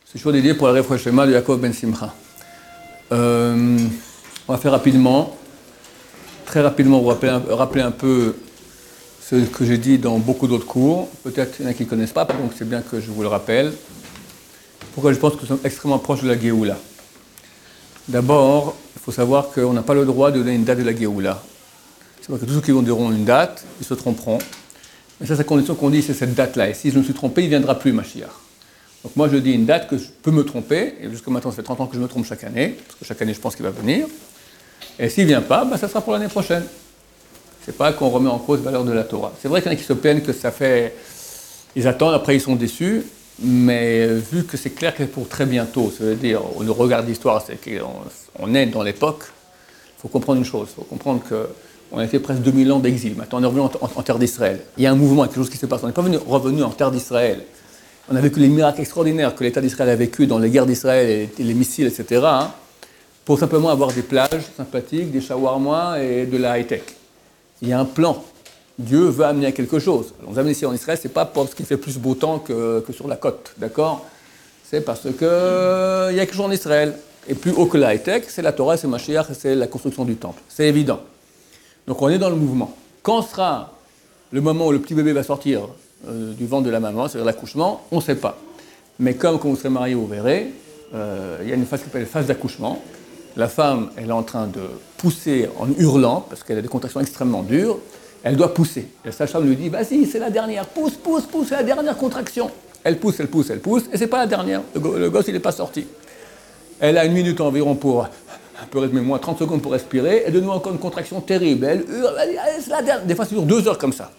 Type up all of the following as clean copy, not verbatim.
C'est toujours dédié pour la Refouach Shlema de Yaakov Ben Simcha. On va faire rapidement, très rapidement, vous rappeler un peu ce que j'ai dit dans beaucoup d'autres cours. Peut-être qu'il y en a qui ne connaissent pas, donc c'est bien que je vous le rappelle. Pourquoi je pense que nous sommes extrêmement proches de la Géoula. D'abord, il faut savoir qu'on n'a pas le droit de donner une date de la Géoula. C'est vrai que tous ceux qui vont diront une date, ils se tromperont. Mais ça, c'est la condition qu'on dit, c'est cette date-là. Et si je me suis trompé, il ne viendra plus, Mashiach. Donc moi, je dis une date que je peux me tromper. Et jusqu'à maintenant, ça fait 30 ans que je me trompe chaque année. Parce que chaque année, je pense qu'il va venir. Et s'il ne vient pas, ça sera pour l'année prochaine. C'est pas qu'on remet en cause la valeur de la Torah. C'est vrai qu'il y en a qui se plaignent que ça fait... Ils attendent, après ils sont déçus. Mais vu que c'est clair que c'est pour très bientôt, ça veut dire, le regard d'histoire, c'est qu'on est dans l'époque, il faut comprendre une chose. Il faut comprendre qu'on a fait presque 2000 ans d'exil. Maintenant, on est revenu en terre d'Israël. Il y a un mouvement, quelque chose qui se passe. On n'est pas revenu en terre d'Israël. On a vécu les miracles extraordinaires que l'État d'Israël a vécu dans les guerres d'Israël et les missiles, etc., pour simplement avoir des plages sympathiques, des shawarma et de la high-tech. Il y a un plan. Dieu veut amener à quelque chose. On nous amène ici en Israël, c'est pas parce qu'il fait plus beau temps que sur la côte, d'accord? C'est parce qu'il y a quelque chose en Israël. Et plus haut que la high-tech, c'est la Torah, c'est Mashiach, c'est la construction du temple. C'est évident. Donc on est dans le mouvement. Quand sera le moment où le petit bébé va sortir du ventre de la maman, c'est-à-dire l'accouchement, on ne sait pas. Mais comme quand vous serez marié, vous verrez, il y a une phase qui s'appelle phase d'accouchement. La femme, elle est en train de pousser en hurlant, parce qu'elle a des contractions extrêmement dures. Elle doit pousser. Et la sage-femme lui dit, vas-y, c'est la dernière, pousse, c'est la dernière contraction. Elle pousse, et c'est pas la dernière. Le gosse, il n'est pas sorti. Elle a 1 minute environ pour, un peu rythmer moins, 30 secondes pour respirer, et de nouveau encore une contraction terrible. Elle hurle, allez, c'est la dernière. Des fois, ça dure 2 heures comme ça.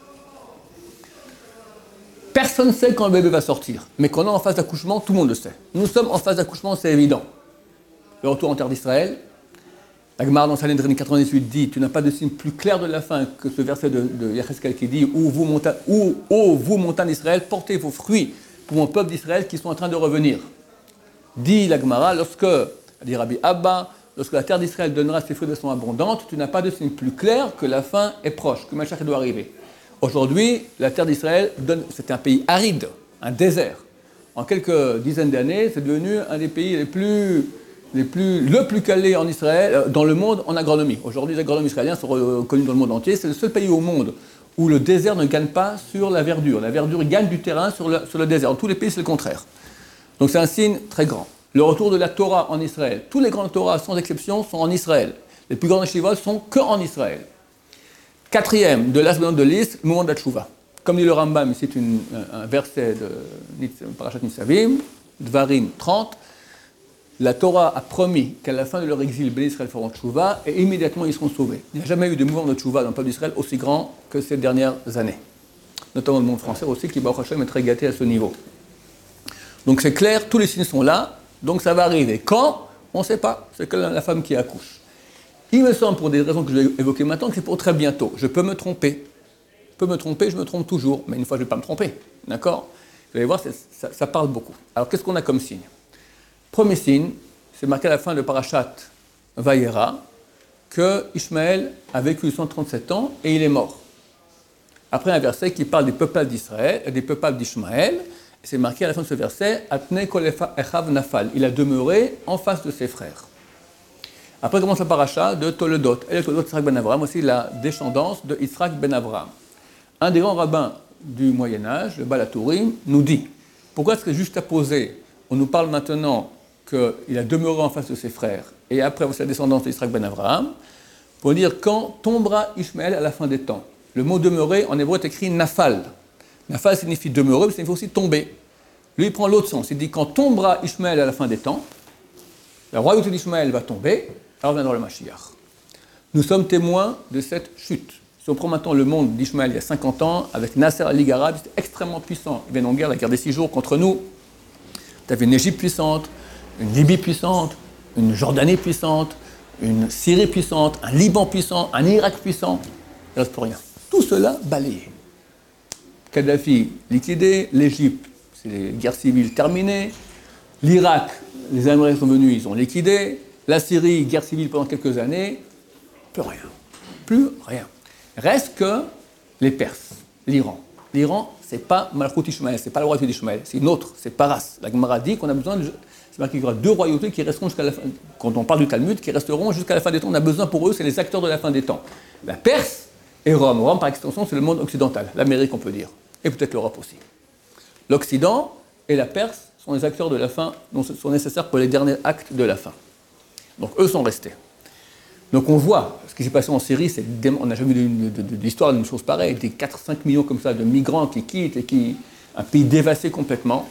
Personne ne sait quand le bébé va sortir. Mais quand on est en phase d'accouchement, tout le monde le sait. Nous sommes en phase d'accouchement, c'est évident. Le retour en terre d'Israël. La Gemara dans Sanhedrin 98 dit, tu n'as pas de signe plus clair de la fin que ce verset de Yecheskel qui dit, ô vous montagnes d'Israël, portez vos fruits pour mon peuple d'Israël qui sont en train de revenir. Dit la Gemara, dit Rabbi Abba, lorsque la terre d'Israël donnera ses fruits de façon abondante, tu n'as pas de signe plus clair que la fin est proche, que Mashiach doit arriver. Aujourd'hui, la terre d'Israël, c'est un pays aride, un désert. En quelques dizaines d'années, c'est devenu un des pays le plus calé en Israël, dans le monde en agronomie. Aujourd'hui, les agronomes israéliens sont reconnus dans le monde entier. C'est le seul pays au monde où le désert ne gagne pas sur la verdure. La verdure gagne du terrain sur le désert. Dans tous les pays, c'est le contraire. Donc c'est un signe très grand. Le retour de la Torah en Israël. Tous les grandes Torahs, sans exception, sont en Israël. Les plus grandes yeshivot sont qu'en Israël. 4e de l'Asbelon de l'Is, le moment de la Tchouva. Comme dit le Rambam, c'est un verset de Parashat Nitzavim, Dvarim 30. La Torah a promis qu'à la fin de leur exil, les Israël feront Tchouva et immédiatement ils seront sauvés. Il n'y a jamais eu de mouvement de Tchouva dans le peuple d'Israël aussi grand que ces dernières années. Notamment le monde français aussi, qui, Baruch Hashem, est très gâté à ce niveau. Donc c'est clair, tous les signes sont là, donc ça va arriver. Quand? On ne sait pas. C'est que la femme qui accouche. Il me semble, pour des raisons que je vais évoquer maintenant, que c'est pour très bientôt. Je peux me tromper. Je me trompe toujours. Mais une fois, je ne vais pas me tromper. D'accord? Vous allez voir, ça parle beaucoup. Alors, qu'est-ce qu'on a comme signe? Premier signe, c'est marqué à la fin de Parashat Vayera, que Ishmaël a vécu 137 ans et il est mort. Après un verset qui parle des peuples d'Israël, des peuples d'Ishmaël, c'est marqué à la fin de ce verset, Atne kol echav nafal. Il a demeuré en face de ses frères. Après commence la paracha de Toledot. Et le Toledot Yitzhak ben Avraham, aussi la descendance de Yitzhak ben Avraham. Un des grands rabbins du Moyen-Âge, le Baal HaTurim, nous dit, pourquoi est-ce que juste à poser, on nous parle maintenant qu'il a demeuré en face de ses frères, et après c'est la descendance de Yitzhak ben Avraham, pour dire quand tombera Ishmaël à la fin des temps. Le mot demeurer en hébreu est écrit nafal. Nafal signifie demeurer, mais ça signifie aussi tomber. Lui, il prend l'autre sens. Il dit quand tombera Ishmaël à la fin des temps, la royauté d'Ishmaël va tomber, alors viendra le Mashiach. Nous sommes témoins de cette chute. Si on prend maintenant le monde d'Ishmaël il y a 50 ans, avec Nasser al-Ligue arabe, c'était extrêmement puissant. Ils viennent en guerre, la guerre des 6 jours contre nous. Tu avais une Égypte puissante, une Libye puissante, une Jordanie puissante, une Syrie puissante, un Liban puissant, un Irak puissant. Il ne reste plus rien. Tout cela balayé. Kadhafi liquidé, l'Égypte, c'est les guerres civiles terminées. L'Irak, les Américains sont venus, ils ont liquidé. La Syrie, guerre civile pendant quelques années. Plus rien. Reste que les Perses, l'Iran. L'Iran, c'est pas Malchut Ishmael, c'est pas la royauté d'Ishmael, c'est une autre, c'est Paras. La Gemara dit qu'on a besoin de. C'est marqué qu'il y aura deux royautés qui resteront jusqu'à la fin. Quand on parle du Talmud, qui resteront jusqu'à la fin des temps. On a besoin pour eux, c'est les acteurs de la fin des temps. La Perse et Rome. Rome, par extension, c'est le monde occidental, l'Amérique, on peut dire. Et peut-être l'Europe aussi. L'Occident et la Perse sont les acteurs de la fin, dont sont nécessaires pour les derniers actes de la fin. Donc eux sont restés. Donc on voit, ce qui s'est passé en Syrie, on n'a jamais vu de l'histoire d'une chose pareille, des 4-5 millions comme ça de migrants qui quittent et un pays dévasté complètement.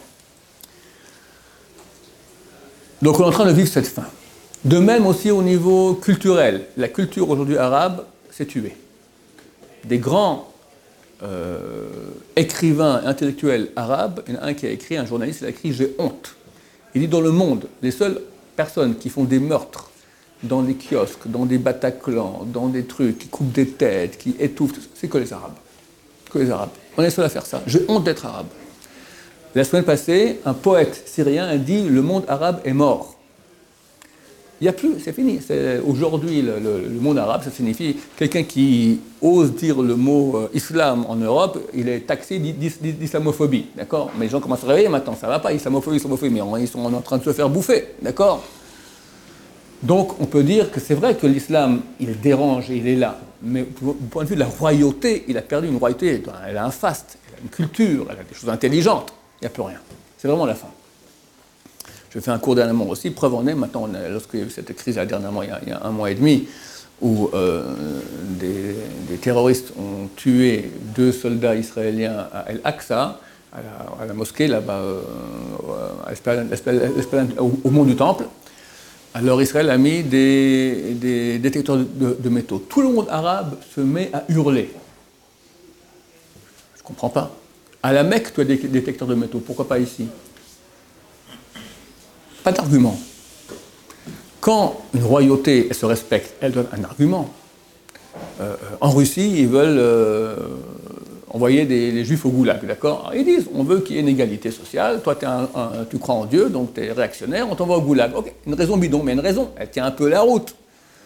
Donc on est en train de vivre cette fin. De même aussi au niveau culturel, la culture aujourd'hui arabe s'est tuée. Des grands écrivains intellectuels arabes, il y en a un qui a écrit, un journaliste, il a écrit « J'ai honte ». Il dit dans le monde, les seules personnes qui font des meurtres dans des kiosques, dans des Bataclans, dans des trucs, qui coupent des têtes, qui étouffent, c'est que les Arabes. Que les Arabes. On est seuls à faire ça. J'ai honte d'être arabe. La semaine passée, un poète syrien a dit « Le monde arabe est mort ». Il n'y a plus, c'est fini. Aujourd'hui, le monde arabe, ça signifie quelqu'un qui ose dire le mot islam en Europe, il est taxé d'islamophobie, d'accord? Mais les gens commencent à se réveiller maintenant, ça ne va pas, islamophobie, mais ils sont en train de se faire bouffer, d'accord? Donc on peut dire que c'est vrai que l'islam, il dérange et il est là, mais du point de vue de la royauté, il a perdu une royauté, elle a un faste, elle a une culture, elle a des choses intelligentes, il n'y a plus rien. C'est vraiment la fin. Je fais un cours dernièrement aussi, preuve en est, maintenant, lorsqu'il y a eu cette crise dernièrement, il y a 1 mois et demi, où des terroristes ont tué 2 soldats israéliens à El-Aqsa, à la mosquée là-bas, au mont du Temple. Alors Israël a mis des détecteurs de métaux. Tout le monde arabe se met à hurler. Je ne comprends pas. À la Mecque, tu as des détecteurs de métaux, pourquoi pas ici? Pas d'argument. Quand une royauté elle se respecte, elle donne un argument. En Russie, ils veulent envoyer les juifs au goulag, d'accord? Ils disent, on veut qu'il y ait une égalité sociale, toi tu crois en Dieu, donc tu es réactionnaire, on t'envoie au goulag. Ok, une raison bidon, mais une raison, elle tient un peu la route.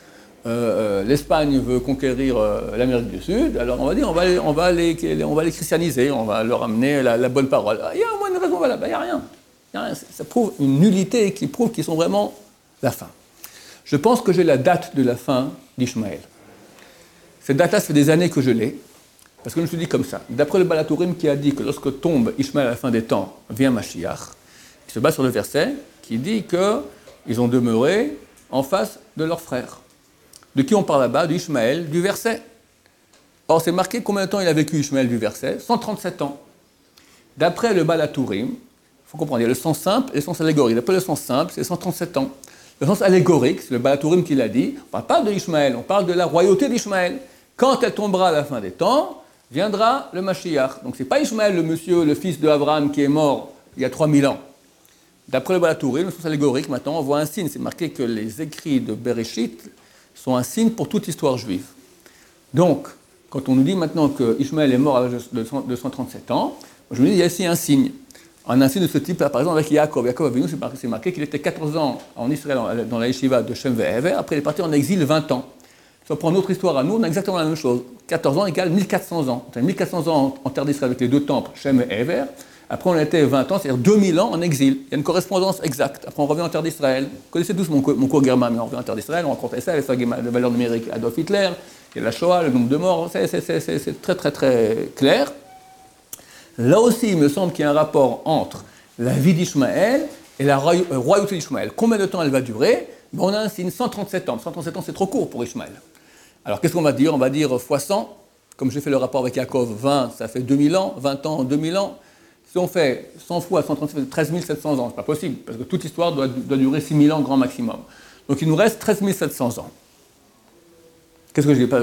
L'Espagne veut conquérir l'Amérique du Sud, alors on va dire, on va les christianiser, on va leur amener la bonne parole. Il y a au moins une raison, voilà, il n'y a rien. Ça prouve une nullité qui prouve qu'ils sont vraiment la fin. Je pense que j'ai la date de la fin d'Ishmaël. Cette date-là, ça fait des années que je l'ai, parce que je me suis dit comme ça. D'après le Baal HaTurim qui a dit que lorsque tombe Ishmaël à la fin des temps, vient Mashiach, il se base sur le verset qui dit qu'ils ont demeuré en face de leurs frères. De qui on parle là-bas? D'Ishmaël, du verset. Or, c'est marqué combien de temps il a vécu Ishmaël du verset? 137 ans. D'après le Baal HaTurim, il faut comprendre, il y a le sens simple et le sens allégorique. D'après le sens simple, c'est 137 ans. Le sens allégorique, c'est le Baal HaTurim qui l'a dit, on ne parle pas d'Ishmaël, on parle de la royauté d'Ishmaël. Quand elle tombera à la fin des temps, viendra le Mashiach. Donc ce n'est pas Ishmaël, le fils d'Abraham, qui est mort il y a 3000 ans. D'après le Baal HaTurim, le sens allégorique, maintenant, on voit un signe. C'est marqué que les écrits de Bereshit sont un signe pour toute histoire juive. Donc, quand on nous dit maintenant que Ishmaël est mort à l'âge de 137 ans, je me dis, il y a ici un signe. Un signe de ce type-là, par exemple, avec Yaakov. Yaakov Avinu, c'est marqué qu'il était 14 ans en Israël, dans la yeshiva de Shem Ve'ever. Après, il est parti en exil 20 ans. Si on prend une autre histoire à nous, on a exactement la même chose. 14 ans égale 1400 ans. On a 1400 ans en terre d'Israël avec les 2 temples, Shem et Ever. Après, on était 20 ans, c'est-à-dire 2000 ans en exil. Il y a une correspondance exacte. Après, on revient en terre d'Israël. Vous connaissez tous mon cours Germain, mais on revient en terre d'Israël, on rencontre ça, la valeur numérique Adolf Hitler, il y a la Shoah, le nombre de morts, c'est très très très clair. Là aussi, il me semble qu'il y a un rapport entre la vie d'Ishmaël et la royauté d'Ishmaël. Combien de temps elle va durer? On a un signe, 137 ans. 137 ans, c'est trop court pour Ishmaël. Alors, qu'est-ce qu'on va dire? On va dire x 100. Comme j'ai fait le rapport avec Yaakov, 20, ça fait 2000 ans. 20 ans, 2000 ans. Si on fait 100 fois 137, ça fait 13 700 ans. C'est pas possible, parce que toute histoire doit durer 6000 ans grand maximum. Donc, il nous reste 13 700 ans. Qu'est-ce que je dis pas?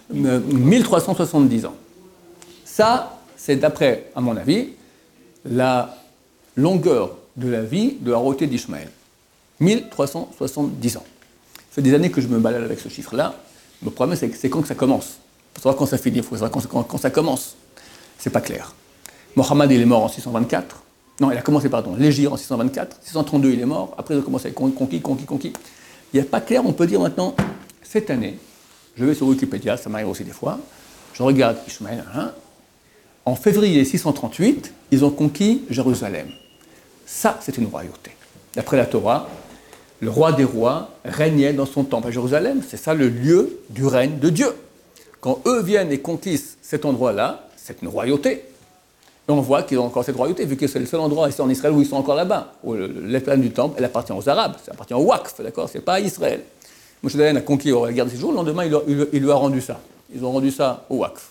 1370 ans. Ça, c'est d'après, à mon avis, la longueur de la vie de la royauté d'Ishmaël. 1370 ans. Ça fait des années que je me balade avec ce chiffre-là. Le problème, c'est quand que ça commence. Il faut savoir quand ça finit, il faut savoir quand ça commence. C'est pas clair. Mohammed, il est mort en 624. Non, il a commencé, l'Hégire en 624. 632, il est mort. Après, il a commencé avec conquis. Il n'y a pas clair, on peut dire maintenant, cette année, je vais sur Wikipédia, ça m'arrive aussi des fois, je regarde Ishmaël, En février 638, ils ont conquis Jérusalem. Ça, c'est une royauté. D'après la Torah, le roi des rois régnait dans son temple à Jérusalem. C'est ça le lieu du règne de Dieu. Quand eux viennent et conquistent cet endroit-là, c'est une royauté. Et on voit qu'ils ont encore cette royauté, vu que c'est le seul endroit ici en Israël où ils sont encore là-bas. Où l'épingle du temple, elle appartient aux Arabes, ça appartient au Waqf, d'accord? C'est pas à Israël. Moshe Dayan a conquis la guerre de 6 jours, le lendemain, il lui a rendu ça. Ils ont rendu ça au Waqf.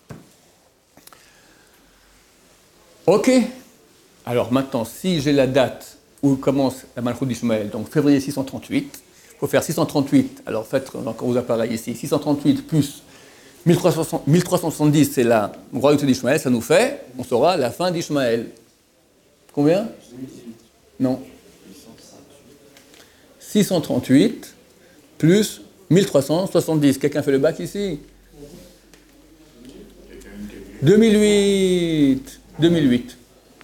Ok. Alors maintenant, si j'ai la date où commence la Malchoute d'Ishmaël, donc février 638, il faut faire 638, alors faites encore vos appareils ici, 638 plus 1370, c'est la royauté d'Ishmaël, ça nous fait, on saura la fin d'Ishmaël. Combien? 2018. Non. 638 plus 1370. Quelqu'un fait le bac ici? 2008. 2008.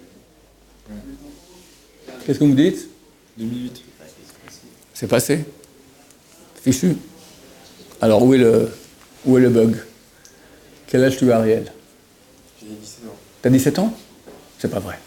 Qu'est-ce que vous me dites? 2008. C'est passé. Fichu. Alors où est le bug? Quel âge tu as, Ariel? J'ai 17 ans. T'as 17 ans? C'est pas vrai.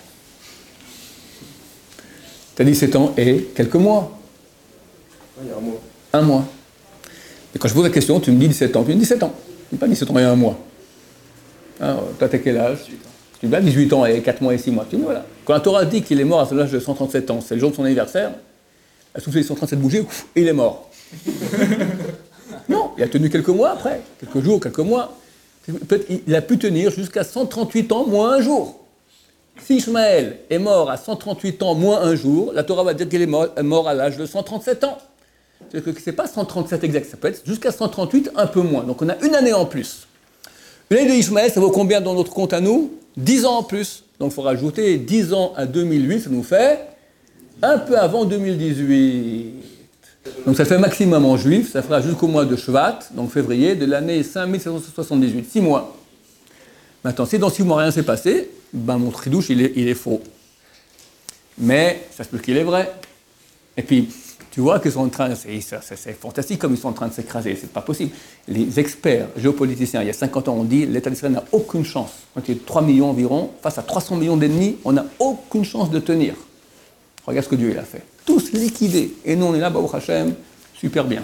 T'as 17 ans et quelques mois. Ouais, il y a un mois. Un mois. Et quand je pose la question, tu me dis 17 ans. Tu me dis 17 ans. Tu me dis pas 17 ans et un mois. Alors, toi, t'as quel âge? 18 ans. Tu me dis 18 ans et 4 mois et 6 mois. Tu me dis voilà. Quand la Torah dit qu'il est mort à l'âge de 137 ans, c'est le jour de son anniversaire, elle souffle les 137 bougies, et il est mort. Non, il a tenu quelques mois après. Quelques jours, quelques mois. Peut-être il a pu tenir jusqu'à 138 ans moins un jour. Si Ishmaël est mort à 138 ans moins un jour, la Torah va dire qu'il est mort à l'âge de 137 ans. C'est-à-dire que ce n'est pas 137 exact, ça peut être jusqu'à 138, un peu moins. Donc on a une année en plus. L'année de Ishmaël, ça vaut combien dans notre compte à nous? 10 ans en plus. Donc il faut rajouter 10 ans à 2008, ça nous fait un peu avant 2018. Donc ça fait maximum en juif, ça fera jusqu'au mois de Shvat, donc février, de l'année 5778, 6 mois. Maintenant, si dans 6 mois rien ne s'est passé, ben mon tridouche il est faux. Mais ça se peut qu'il est vrai. Et puis, tu vois qu'ils sont en train, c'est fantastique comme ils sont en train de s'écraser, c'est pas possible. Les experts géopoliticiens, il y a 50 ans, ont dit l'État d'Israël n'a aucune chance. Quand il y a 3 millions environ, face à 300 millions d'ennemis, on n'a aucune chance de tenir. Regarde ce que Dieu il a fait. Tous liquidés. Et nous, on est là, Baruch Hashem, super bien.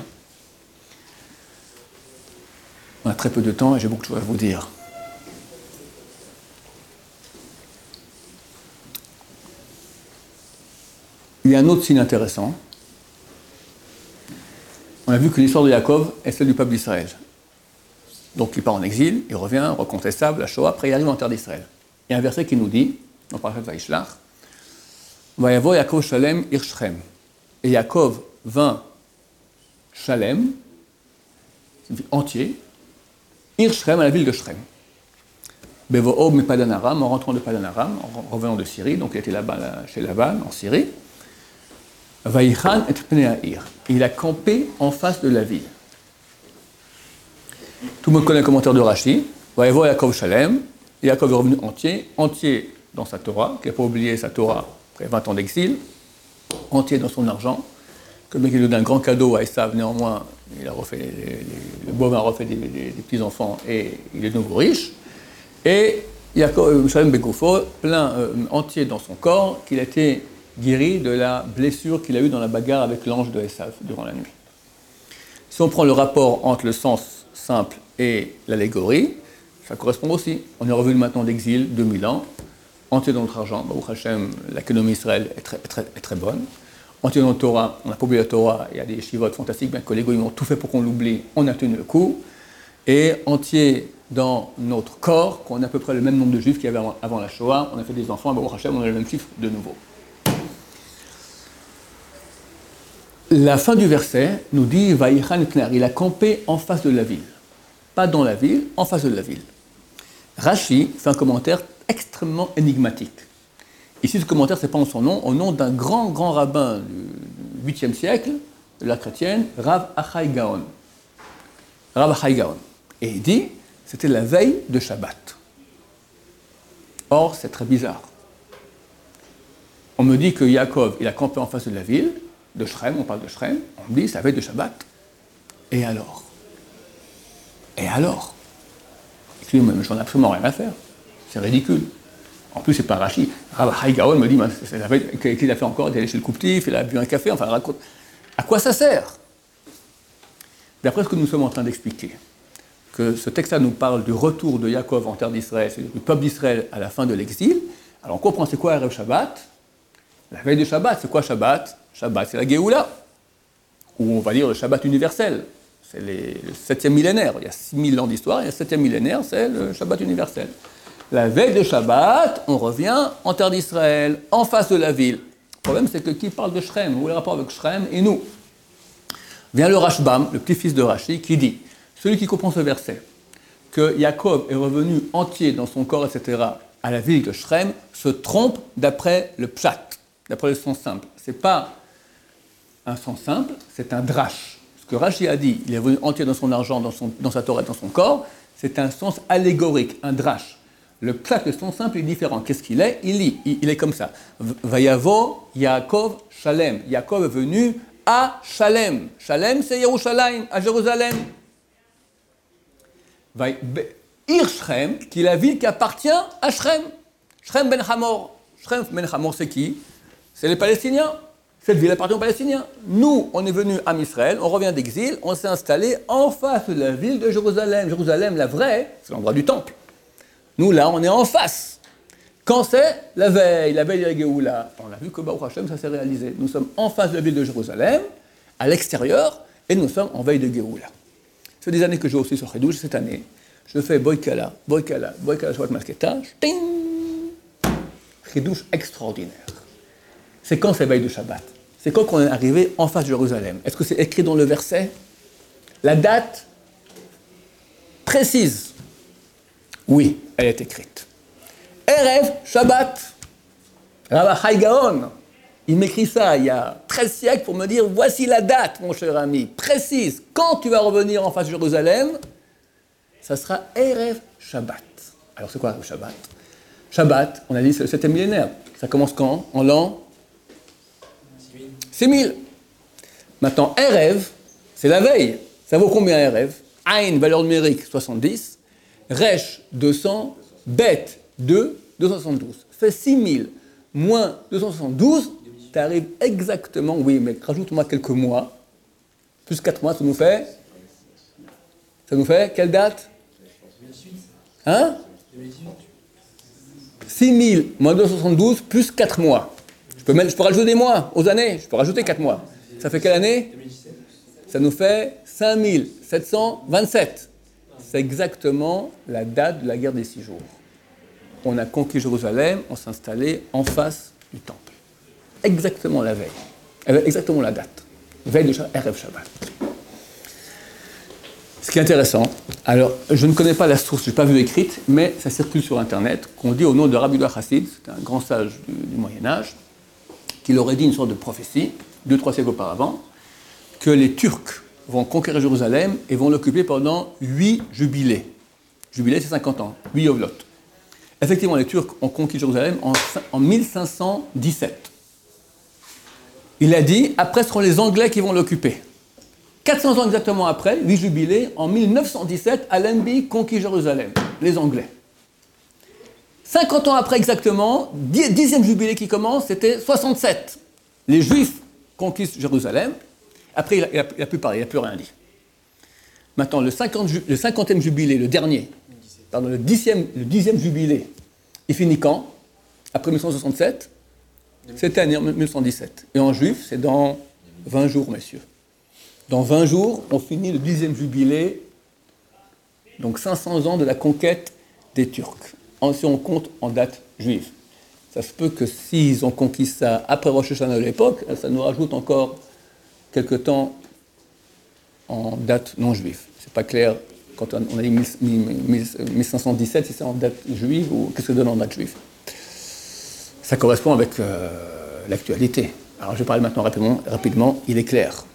On a très peu de temps et j'ai beaucoup de choses à vous dire. Il y a un autre signe intéressant. On a vu que l'histoire de Yaakov est celle du peuple d'Israël. Donc il part en exil, il revient, reconquistable, la Shoah, après il arrive en terre d'Israël. Il y a un verset qui nous dit, dans Parashat Vaishlach, Vayavo Yaakov Shalem Ir Shrem. Et Yaakov vint Shalem, entier, Ir Shrem, à la ville de Shrem. Bevo'ob me Padan Aram, en rentrant de Padan Aram, en revenant de Syrie, donc il était là-bas chez Laban, en Syrie. Vaïchan et Pneaïr. Il a campé en face de la ville. Tout le monde connaît le commentaire de Rashi. Vayavo Yaakov Shalem. Yaakov est revenu entier dans sa Torah, qui n'a pas oublié sa Torah après 20 ans d'exil, entier dans son argent. Que le mec il lui donne un grand cadeau à Esav, néanmoins, il a refait le bovin a refait des petits-enfants et il est de nouveau riche. Et Yaakov Shalem Begoufo, plein entier dans son corps, qu'il a été guéri de la blessure qu'il a eue dans la bagarre avec l'ange de Esav durant la nuit. Si on prend le rapport entre le sens simple et l'allégorie, ça correspond aussi. On est revenu maintenant d'exil, 2000 ans, entier dans notre argent. Baruch Hashem, l'économie d'Israël est très bonne. Entier dans la Torah, on n'a pas oublié la Torah, il y a des chivotes fantastiques, bien que les goïs ont tout fait pour qu'on l'oublie, on a tenu le coup. Et entier dans notre corps, qu'on a à peu près le même nombre de juifs qu'il y avait avant la Shoah, on a fait des enfants, Baruch Hashem, on a le même chiffre de nouveau. La fin du verset nous dit Vaïchan Pneaïr, il a campé en face de la ville. Pas dans la ville, en face de la ville. Rashi fait un commentaire extrêmement énigmatique. Ici, ce commentaire, ce n'est pas en son nom, au nom d'un grand rabbin du 8e siècle, de la chrétienne, Rav Achai Gaon. Rav Achai Gaon. Et il dit, c'était la veille de Shabbat. Or, c'est très bizarre. On me dit que Yaakov, il a campé en face de la ville, de Shrem, on parle de Shrem, on me dit, c'est la veille de Shabbat. Et alors? Excusez-moi, mais j'en ai absolument rien à faire. C'est ridicule. En plus, c'est pas Rashi. Rav Hai Gaon me dit, qu'il a fait encore, il est allé chez le couptif, il a bu un café, enfin, raconte. À quoi ça sert? D'après ce que nous sommes en train d'expliquer, que ce texte-là nous parle du retour de Yaakov en terre d'Israël, c'est-à-dire du peuple d'Israël à la fin de l'exil. Alors on comprend c'est quoi Erev Shabbat? La veille de Shabbat, c'est quoi Shabbat? Shabbat, c'est la Géoula, ou on va dire le Shabbat universel. C'est le 7e millénaire. Il y a 6000 ans d'histoire, et le 7e millénaire, c'est le Shabbat universel. La veille de Shabbat, on revient en terre d'Israël, en face de la ville. Le problème, c'est que qui parle de Shrem? Où est le rapport avec Shrem et nous? Vient le Rashbam, le petit-fils de Rashi, qui dit, celui qui comprend ce verset, que Yaakov est revenu entier dans son corps, etc., à la ville de Shrem, se trompe d'après le pshat, d'après le sens simple. Ce n'est pas un sens simple, c'est un drash. Ce que Rashi a dit, il est revenu entier dans son argent, dans sa Torah, dans son corps, c'est un sens allégorique, un drash. Le pshat, le sens simple, est différent. Qu'est-ce qu'il est? Il est comme ça. Vayavo Yaakov Shalem. Yaakov est venu à Shalem. Shalem, c'est Yerushalayim, à Jérusalem. Ir Shrem, qui est la ville qui appartient à Shrem. Shrem ben Hamor. Shrem ben Hamor, c'est qui? C'est les Palestiniens. Cette ville appartient aux Palestiniens. Nous, on est venus à Israël, on revient d'exil, on s'est installé en face de la ville de Jérusalem. Jérusalem, la vraie, c'est l'endroit du temple. Nous, là, on est en face. Quand c'est? La veille de la Géoula. On a vu que Baruch Hashem, ça s'est réalisé. Nous sommes en face de la ville de Jérusalem, à l'extérieur, et nous sommes en veille de Géoula. C'est des années que j'ai aussi sur Chidouche. Cette année, je fais Boykala, Shabbat Masketa, Chidouche extraordinaire. C'est quand c'est veille de Shabbat? C'est quand on est arrivé en face de Jérusalem? Est-ce que c'est écrit dans le verset? La date précise? Oui, elle est écrite. Erev Shabbat. Rav Hai Gaon, il m'écrit ça il y a 13 siècles pour me dire, voici la date, mon cher ami, précise. Quand tu vas revenir en face de Jérusalem, ça sera Erev Shabbat. Alors c'est quoi Erev Shabbat? Shabbat, on a dit, c'est le 7e millénaire. Ça commence quand? En l'an 6000. Maintenant, Erev, c'est la veille. Ça vaut combien Erev? Ain, valeur numérique, 70. Resh, 200. Bet, 2, 272. Fait 6000 moins 272, tu arrives exactement, oui, mais rajoute-moi quelques mois, plus 4 mois, ça nous fait quelle date? Hein? 6000 moins 272 plus 4 mois. Je peux rajouter des mois aux années, je peux rajouter 4 mois. Ça fait quelle année? Ça nous fait 5727. C'est exactement la date de la guerre des 6 jours. On a conquis Jérusalem, on s'est installé en face du temple. Exactement la veille. Exactement la date. Veille de Erev Shabbat. Ce qui est intéressant, alors je ne connais pas la source, je n'ai pas vu écrite, mais ça circule sur Internet, qu'on dit au nom de Rabbi Yehuda Chassid, c'est un grand sage du Moyen-Âge, qu'il aurait dit une sorte de prophétie, 2-3 siècles auparavant, que les Turcs vont conquérir Jérusalem et vont l'occuper pendant 8 jubilés. Jubilé, c'est 50 ans, 8 Yovlot. Effectivement, les Turcs ont conquis Jérusalem en 1517. Il a dit, après ce seront les Anglais qui vont l'occuper. 400 ans exactement après, 8 jubilés, en 1917, Allenby conquit Jérusalem, les Anglais. 50 ans après exactement, 10e jubilé qui commence, c'était 67. Les Juifs conquistent Jérusalem. Après, il n'a plus parlé, il n'a plus rien dit. Maintenant, le 50e jubilé, le dernier, pardon, le 10e jubilé, il finit quand? Après 1967? C'était en 1917. Et en juif, c'est dans 20 jours, messieurs. Dans 20 jours, on finit le 10e jubilé, donc 500 ans de la conquête des Turcs. Si on compte en date juive. Ça se peut que s'ils ont conquis ça après Rosh Hashanah de l'époque, ça nous rajoute encore quelque temps en date non juive. C'est pas clair quand on a dit 1517, si c'est en date juive ou qu'est-ce que ça donne en date juive. Ça correspond avec l'actualité. Alors je vais parler maintenant rapidement. Il est clair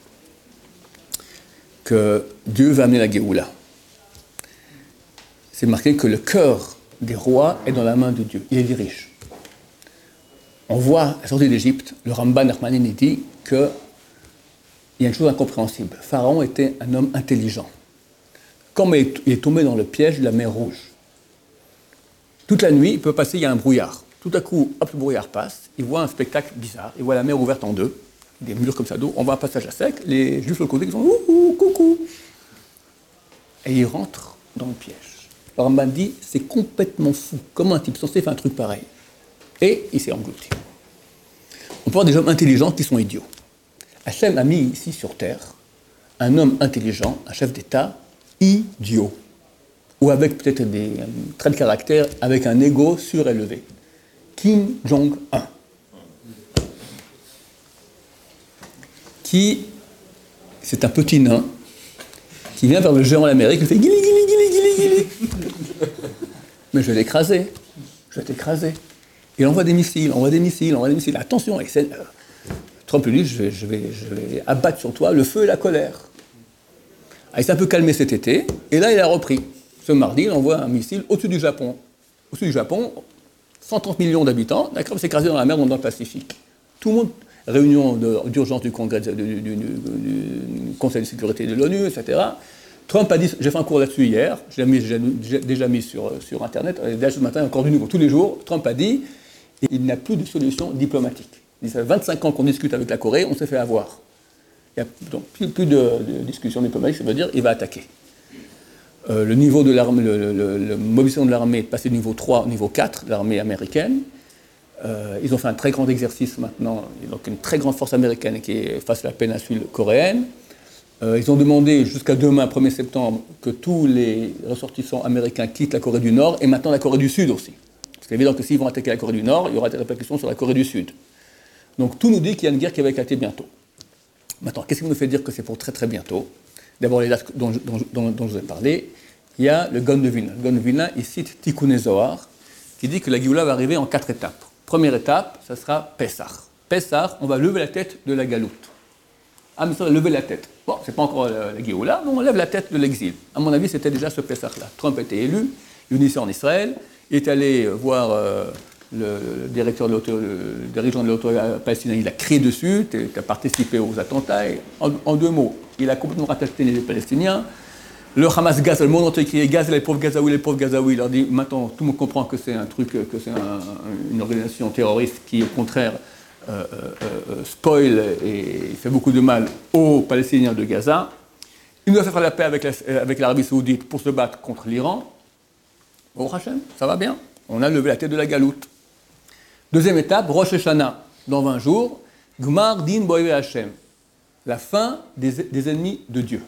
que Dieu va amener la Géoula. C'est marqué que le cœur des rois est dans la main de Dieu. Il les dirige. On voit à la sortie d'Égypte, le Ramban Nachmanides dit qu'il y a une chose incompréhensible. Pharaon était un homme intelligent. Comme il est tombé dans le piège de la mer Rouge, Toute la nuit, il peut passer, il y a un brouillard. Tout à coup, hop, le brouillard passe, il voit un spectacle bizarre, il voit la mer ouverte en deux, des murs comme ça d'eau, on voit un passage à sec, les juifs de l'autre côté qui sont ouh, coucou. Et ils rentrent dans le piège. Alors on m'a dit, c'est complètement fou. Comment un type censé faire un truc pareil? Et il s'est englouti. On peut avoir des hommes intelligents qui sont idiots. Hachem a mis ici sur terre un homme intelligent, un chef d'État, idiot. Ou avec peut-être des traits de caractère, avec un ego surélevé. Kim Jong-un. Qui, c'est un petit nain, qui vient vers le géant d'Amérique, il fait guili, guili, guili, guili, guili. Mais je vais l'écraser. Il envoie des missiles, Attention, Trump lui dit, je vais abattre sur toi le feu et la colère. Il s'est un peu calmé cet été, et là il a repris. Ce mardi, il envoie un missile au-dessus du Japon. Au-dessus du Japon, 130 millions d'habitants, d'accord, s'est écrasé dans la mer, dans le Pacifique. Tout le monde, réunion d'urgence du Congrès, du Conseil de sécurité de l'ONU, etc. Trump a dit, j'ai fait un cours là-dessus hier, j'ai déjà mis sur Internet, dès ce matin, encore du nouveau, tous les jours, Trump a dit, il n'y a plus de solution diplomatique. Il dit, ça fait 25 ans qu'on discute avec la Corée, on s'est fait avoir. Il n'y a donc plus de discussion diplomatique, ça veut dire qu'il va attaquer. Le niveau de l'armée, la mobilisation de l'armée est passé du niveau 3 au niveau 4, l'armée américaine. Ils ont fait un très grand exercice maintenant, donc une très grande force américaine qui est face à la péninsule coréenne. Ils ont demandé jusqu'à demain, 1er septembre, que tous les ressortissants américains quittent la Corée du Nord et maintenant la Corée du Sud aussi. Parce qu'il est évident que s'ils vont attaquer la Corée du Nord, il y aura des répercussions sur la Corée du Sud. Donc tout nous dit qu'il y a une guerre qui va éclater bientôt. Maintenant, qu'est-ce qui nous fait dire que c'est pour très très bientôt? D'abord, les dates dont je vous ai parlé. Il y a le Gaon de Vilna. Le Gaon de Vilna, il cite Tikkun Zohar, qui dit que la Géoula va arriver en 4 étapes. Première étape, ça sera Pessah. Pessah, on va lever la tête de la galoute. Ah, mais ça va lever la tête. Bon, c'est pas encore la Géoula, mais on lève la tête de l'exil. À mon avis, c'était déjà ce Pessah-là. Trump a été élu, il unissait en Israël, il est allé voir le dirigeant de l'autorité palestinienne, il a crié dessus, il a participé aux attentats. En 2 mots, il a complètement rattaché les Palestiniens. Le Hamas gaz, le monde entier criait gaz, les pauvres Gazaouis. Il leur dit maintenant, tout le monde comprend que c'est un truc, que c'est une organisation terroriste qui, au contraire, spoil et fait beaucoup de mal aux Palestiniens de Gaza. Il nous a fait faire la paix avec l'Arabie Saoudite pour se battre contre l'Iran. Bon, Hachem, ça va bien. On a levé la tête de la galoute. Deuxième étape, Rosh Hashanah, dans 20 jours, Gmar Din Boïve Hachem, la fin des ennemis de Dieu.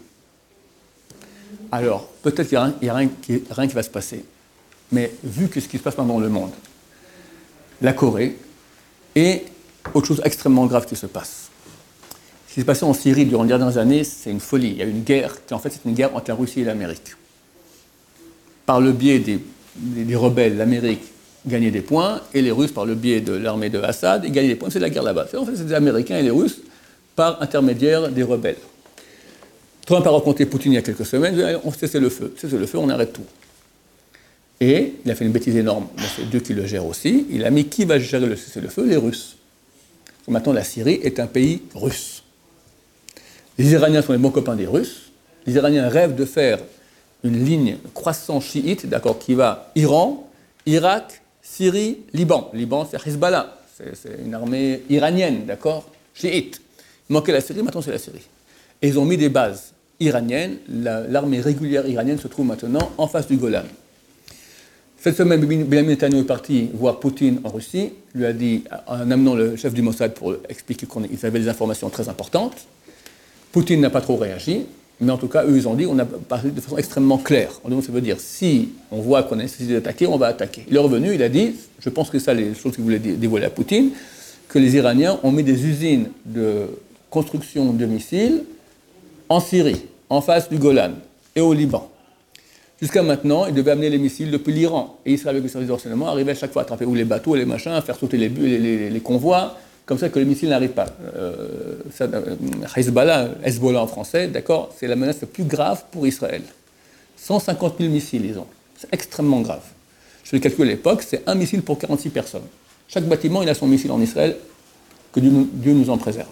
Alors, peut-être qu'il n'y a rien qui va se passer, mais vu que ce qui se passe dans le monde, la Corée, et autre chose extrêmement grave qui se passe. Ce qui s'est passé en Syrie durant les dernières années, c'est une folie. Il y a une guerre, qui en fait c'est une guerre entre la Russie et l'Amérique. Par le biais des rebelles, l'Amérique gagnait des points, et les Russes, par le biais de l'armée de Assad, ils gagnaient des points. C'est la guerre là-bas. En fait, c'est les Américains et les Russes par intermédiaire des rebelles. Trump a rencontré Poutine il y a quelques semaines, il a dit, on cesse le feu, on arrête tout. Et il a fait une bêtise énorme, mais c'est Dieu qui le gère aussi. Il a mis qui va gérer le cessez-le-feu? Les Russes. Maintenant, la Syrie est un pays russe. Les Iraniens sont les bons copains des Russes. Les Iraniens rêvent de faire une ligne croissant chiite, d'accord, qui va Iran, Irak, Syrie, Liban. Liban, c'est Hezbollah, c'est une armée iranienne, d'accord, chiite. Il manquait la Syrie, maintenant c'est la Syrie. Et ils ont mis des bases iraniennes. L'armée régulière iranienne se trouve maintenant en face du Golan. Cette semaine, Benjamin Netanyahu est parti voir Poutine en Russie, lui a dit, en amenant le chef du Mossad pour expliquer qu'ils avaient des informations très importantes. Poutine n'a pas trop réagi, mais en tout cas, eux, ils ont dit, on a parlé de façon extrêmement claire. Ça veut dire, si on voit qu'on a nécessité d'attaquer, on va attaquer. Il est revenu, il a dit, je pense que c'est ça les choses qu'il voulait dévoiler à Poutine, que les Iraniens ont mis des usines de construction de missiles en Syrie, en face du Golan et au Liban. Jusqu'à maintenant, ils devaient amener les missiles depuis l'Iran. Et Israël, avec le service de renseignement, arrivait à chaque fois à attraper ou les bateaux, les machins, à faire sauter les convois, comme ça que les missiles n'arrivent pas. Hezbollah en français, d'accord, c'est la menace la plus grave pour Israël. 150 000 missiles, ils ont. C'est extrêmement grave. Je fais le calcul à l'époque, c'est un missile pour 46 personnes. Chaque bâtiment, il a son missile en Israël, que Dieu nous en préserve.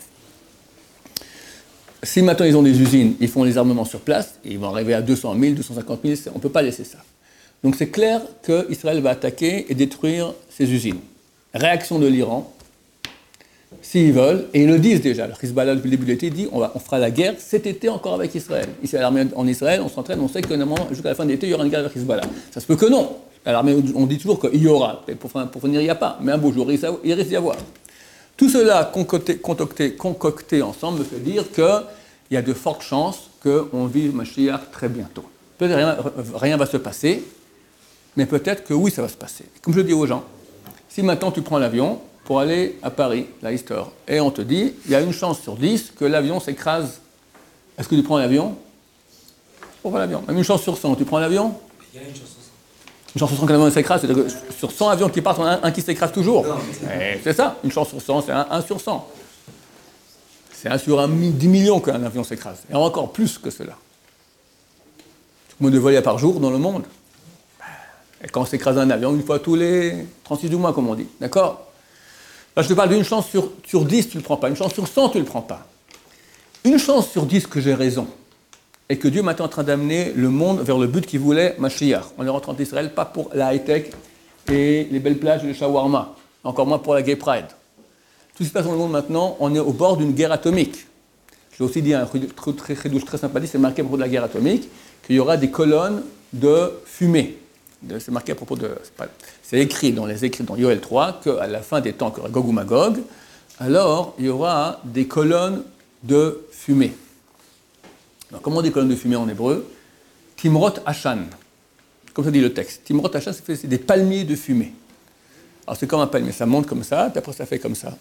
Si maintenant ils ont des usines, ils font les armements sur place, et ils vont arriver à 200 000, 250 000, on ne peut pas laisser ça. Donc c'est clair qu'Israël va attaquer et détruire ces usines. Réaction de l'Iran, s'ils veulent, et ils le disent déjà, le Hezbollah depuis le début de l'été dit on fera la guerre cet été encore avec Israël. Ici à l'armée en Israël, on s'entraîne, on sait que normalement jusqu'à la fin de l'été il y aura une guerre avec Hezbollah. Ça se peut que non. À l'armée on dit toujours qu'il y aura, pour finir il n'y a pas, mais un beau jour il risque d'y avoir. Tout cela concocté ensemble me fait dire qu'il y a de fortes chances qu'on vive Mashiach très bientôt. Peut-être rien va se passer, mais peut-être que oui, ça va se passer. Comme je dis aux gens, si maintenant tu prends l'avion pour aller à Paris, la Easter, et on te dit, il y a une chance sur 10 que l'avion s'écrase, est-ce que tu prends l'avion? Prends pas l'avion. Même une chance sur 100, tu prends l'avion? Il y a une chance sur 100. Une chance sur 100 que l'avion s'écrase, c'est-à-dire que sur 100 avions qui partent, on a un qui s'écrase toujours. C'est ça, une chance sur 100, c'est 1 sur 100. C'est 1 sur 10 millions qu'un avion s'écrase, et encore plus que cela. Combien de vols par jour dans le monde? Et quand on s'écrase un avion, une fois tous les 36 du mois, comme on dit. D'accord? Là, je te parle d'une chance sur 10, tu ne le prends pas. Une chance sur 100, tu ne le prends pas. Une chance sur 10 que j'ai raison, et que Dieu maintenant est en train d'amener le monde vers le but qu'il voulait, Mashiach. On est rentré en Israël, pas pour la high-tech et les belles plages et le shawarma, encore moins pour la Gay Pride. Tout ce qui se passe dans le monde maintenant, on est au bord d'une guerre atomique. Je l'ai aussi dit un truc très sympathique, c'est marqué à propos de la guerre atomique, qu'il y aura des colonnes de fumée. C'est marqué à propos de... C'est écrit dans les écrits dans Yoel 3 qu'à la fin des temps, qu'il y aura Gog ou Magog, alors il y aura des colonnes de fumée. Alors, comment on dit colonnes de fumée en hébreu? Timrot Hashan. Comme ça dit le texte. Timrot Hashan, c'est des palmiers de fumée. Alors c'est comme un palmier, ça monte comme ça, puis après ça fait comme ça.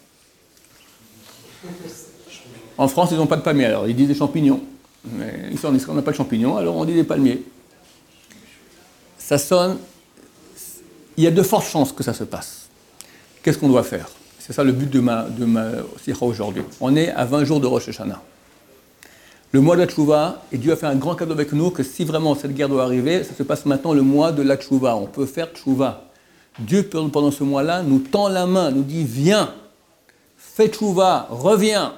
En France, ils n'ont pas de palmiers, alors ils disent des champignons. Mais ici en Israël, on n'a pas de champignons, alors on dit des palmiers. Ça sonne, il y a de fortes chances que ça se passe. Qu'est-ce qu'on doit faire? C'est ça le but de ma sikha aujourd'hui. On est à 20 jours de Rosh Hashanah. Le mois de la Tchouva, et Dieu a fait un grand cadeau avec nous, que si vraiment cette guerre doit arriver, ça se passe maintenant le mois de la Tchouva. On peut faire Tchouva. Dieu, pendant ce mois-là, nous tend la main, nous dit, viens, fais Tchouva, reviens.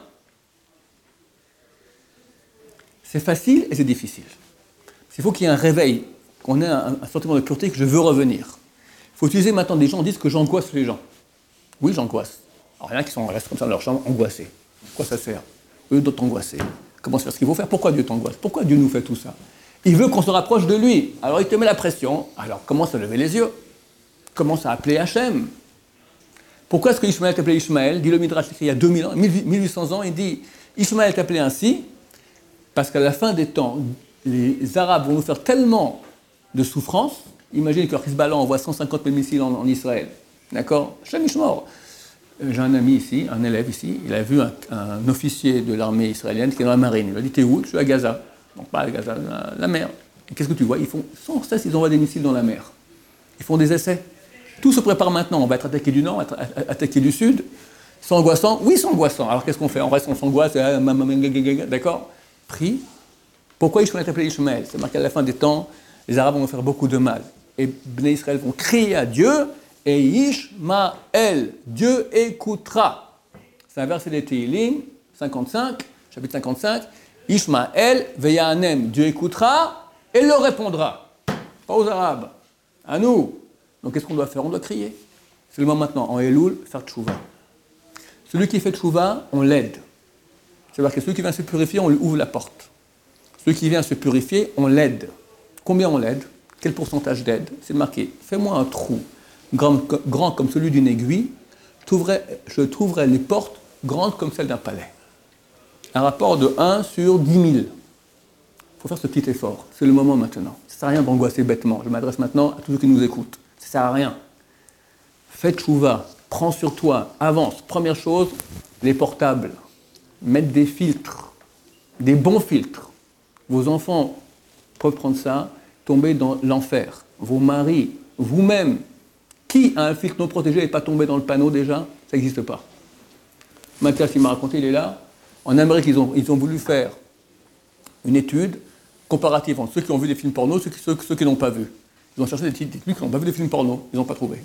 C'est facile et c'est difficile. Il faut qu'il y ait un réveil, qu'on ait un sentiment de pureté, que je veux revenir. Il faut utiliser maintenant des gens qui disent que j'angoisse les gens. Oui, j'angoisse. Alors il y en a qui restent comme ça dans leur chambre, angoissés. Quoi ça sert? Eux doivent t'angoisser. Comment faire ce qu'il faut faire? Pourquoi Dieu t'angoisse? Pourquoi Dieu nous fait tout ça? Il veut qu'on se rapproche de lui. Alors il te met la pression. Alors commence à lever les yeux. Commence à appeler Hachem. Pourquoi est-ce que Ishmaël est appelé Ishmaël? Dit le Midrash écrit il y a 2000 ans, 1800 ans, il dit Ishmaël est appelé ainsi parce qu'à la fin des temps, les Arabes vont nous faire tellement de souffrance. Imagine que Hezbollah envoie 150 000 missiles en Israël. D'accord? Hachem Ishmor. J'ai un ami ici, un élève ici, il a vu un officier de l'armée israélienne qui est dans la marine. Il lui a dit, t'es où? Je suis à Gaza. Donc pas à Gaza, la mer. Et qu'est-ce que tu vois? Ils font, sans cesse, ils envoient des missiles dans la mer. Ils font des essais. Tout se prépare maintenant. On va être attaqué du nord, on va être attaqué du sud. C'est angoissant? Oui, c'est angoissant. Alors qu'est-ce qu'on fait? On reste, on s'angoisse, d'accord? Prie. Pourquoi Ishmaël est appelé Ishmaël? C'est marqué à la fin des temps, les Arabes vont faire beaucoup de mal. Et Bnei Israël vont crier à Dieu, et Ishmaël, Dieu écoutera. C'est un verset des Tehillim, 55, chapitre 55. Ishmaël, veyanem, Dieu écoutera et leur répondra. Pas aux Arabes, à nous. Donc qu'est-ce qu'on doit faire? On doit crier. C'est le moment maintenant, en Elul, faire tchouva. Celui qui fait tchouva, on l'aide. C'est-à-dire que celui qui vient se purifier, on lui ouvre la porte. Celui qui vient se purifier, on l'aide. Combien on l'aide? Quel pourcentage d'aide? C'est marqué. Fais-moi un trou grand comme celui d'une aiguille, je trouverai les portes grandes comme celles d'un palais. Un rapport de 1 sur 10 000. Il faut faire ce petit effort. C'est le moment maintenant. Ça ne sert à rien d'angoisser bêtement. Je m'adresse maintenant à tous ceux qui nous écoutent. Ça ne sert à rien. Fais tchouva, prends sur toi, avance. Première chose, les portables. Mettre des filtres, des bons filtres. Vos enfants peuvent prendre ça, tomber dans l'enfer. Vos maris, vous-même. Qui a un filtre non protégé et n'est pas tombé dans le panneau déjà? Ça n'existe pas. Mathias, il m'a raconté, il est là. En Amérique, ils ont voulu faire une étude comparative entre ceux qui ont vu des films porno et ceux qui n'ont pas vu. Ils ont cherché des types qui n'ont pas vu des films porno. Ils n'ont pas trouvé.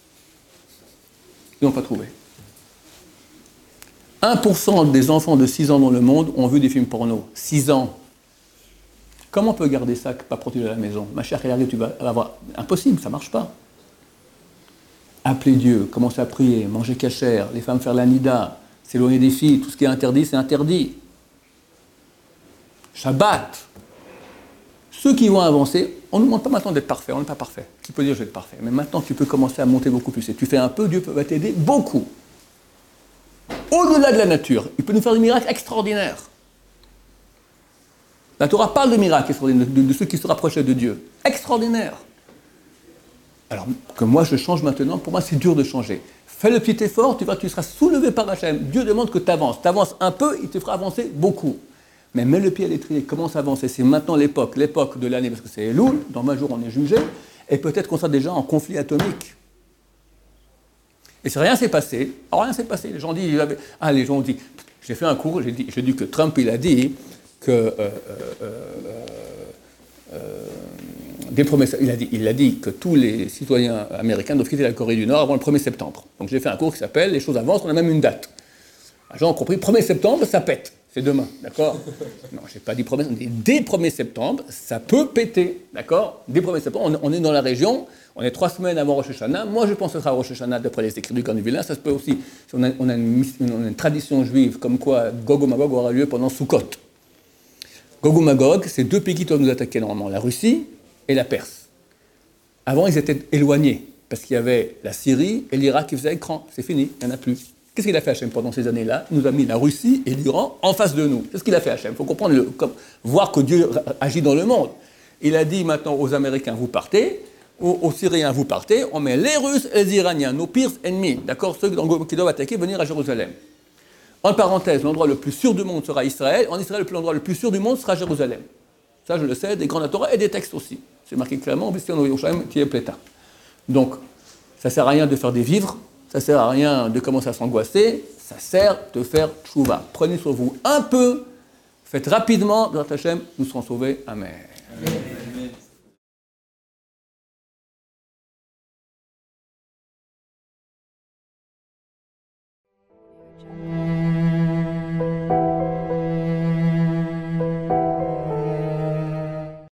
Ils n'ont pas trouvé. 1% des enfants de 6 ans dans le monde ont vu des films porno. 6 ans. Comment on peut garder ça, pas protéger la maison? Ma chère, elle arrive, tu vas avoir... Impossible, ça ne marche pas. Appeler Dieu, commencer à prier, manger cachère, les femmes faire la nida, s'éloigner des filles, tout ce qui est interdit, c'est interdit. Shabbat. Ceux qui vont avancer, on ne nous demande pas maintenant d'être parfait, on n'est pas parfait. Qui peut dire je vais être parfait? Mais maintenant, tu peux commencer à monter beaucoup plus. Et tu fais un peu, Dieu va t'aider beaucoup. Au-delà de la nature, il peut nous faire des miracles extraordinaires. La Torah parle de miracles extraordinaires, de ceux qui se rapprochaient de Dieu. Extraordinaires. Alors que moi je change maintenant, pour moi c'est dur de changer. Fais le petit effort, tu seras soulevé par Hachem. Dieu demande que tu avances. Tu avances un peu, il te fera avancer beaucoup. Mais mets le pied à l'étrier, commence à avancer. C'est maintenant l'époque de l'année, parce que c'est Elul, dans 20 jours on est jugé, et peut-être qu'on sera déjà en conflit atomique. Et si rien s'est passé, rien s'est passé. Les gens disent, j'ai fait un cours, j'ai dit que Trump il a dit que il a dit que tous les citoyens américains doivent quitter la Corée du Nord avant le 1er septembre. Donc j'ai fait un cours qui s'appelle « Les choses avancent », on a même une date. Les gens ont compris, 1er septembre, ça pète. C'est demain, d'accord? Non, je n'ai pas dit 1er septembre, dès 1er septembre, ça peut péter, d'accord? Dès 1er septembre, on est dans la région, on est 3 semaines avant Rosh Hashanah. Moi, je pense que ce sera Rosh Hashanah d'après les écrits du Grand Vilain. Ça se peut aussi, si on a une tradition juive, comme quoi Gog ou Magog aura lieu pendant Sukkot. Gog ou Magog, c'est 2 pays qui doivent nous attaquer normalement, la Russie et la Perse. Avant, ils étaient éloignés, parce qu'il y avait la Syrie et l'Irak qui faisaient écran. C'est fini, il n'y en a plus. Qu'est-ce qu'il a fait Hachem pendant ces années-là? Il nous a mis la Russie et l'Iran en face de nous. C'est ce qu'il a fait Hachem. Il faut comprendre, voir que Dieu agit dans le monde. Il a dit maintenant aux Américains, vous partez, aux Syriens, vous partez, on met les Russes et les Iraniens, nos pires ennemis, d'accord, ceux qui doivent attaquer, venir à Jérusalem. En parenthèse, l'endroit le plus sûr du monde sera Israël. En Israël, l'endroit le plus sûr du monde sera Jérusalem. Ça, je le sais, des grandes Torah et des textes aussi. C'est marqué clairement, donc, ça ne sert à rien de faire des vivres, ça ne sert à rien de commencer à s'angoisser, ça sert de faire tchouva. Prenez sur vous un peu, faites rapidement, dans Hachem, nous serons sauvés. Amen. Amen.